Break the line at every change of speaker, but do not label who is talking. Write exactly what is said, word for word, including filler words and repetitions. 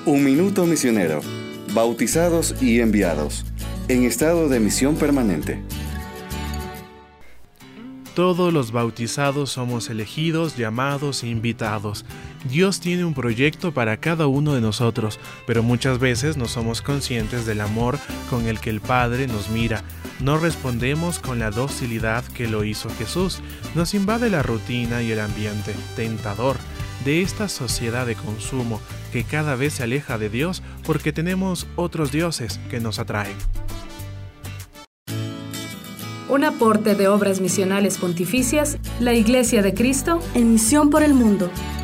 Un minuto misionero, bautizados y enviados, en estado de misión permanente.
Todos los bautizados somos elegidos, llamados e invitados. Dios tiene un proyecto para cada uno de nosotros, pero muchas veces no somos conscientes del amor con el que el Padre nos mira. No respondemos con la docilidad que lo hizo Jesús. Nos invade la rutina y el ambiente tentador de esta sociedad de consumo que cada vez se aleja de Dios porque tenemos otros dioses que nos atraen.
Un aporte de Obras Misionales Pontificias, la Iglesia de Cristo,
en misión por el mundo.